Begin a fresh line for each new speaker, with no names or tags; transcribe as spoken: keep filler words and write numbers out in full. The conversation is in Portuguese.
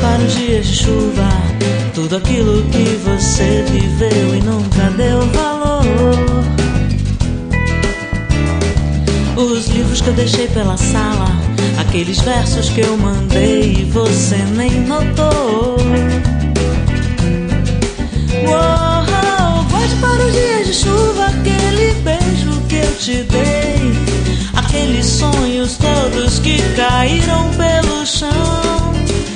para os dias de chuva, tudo aquilo que você viveu e nunca deu valor. Os livros que eu deixei pela sala, aqueles versos que eu mandei e você nem notou. Uou, volte para os dias de chuva, aquele beijo que eu te dei, aqueles sonhos todos que caíram pelo chão.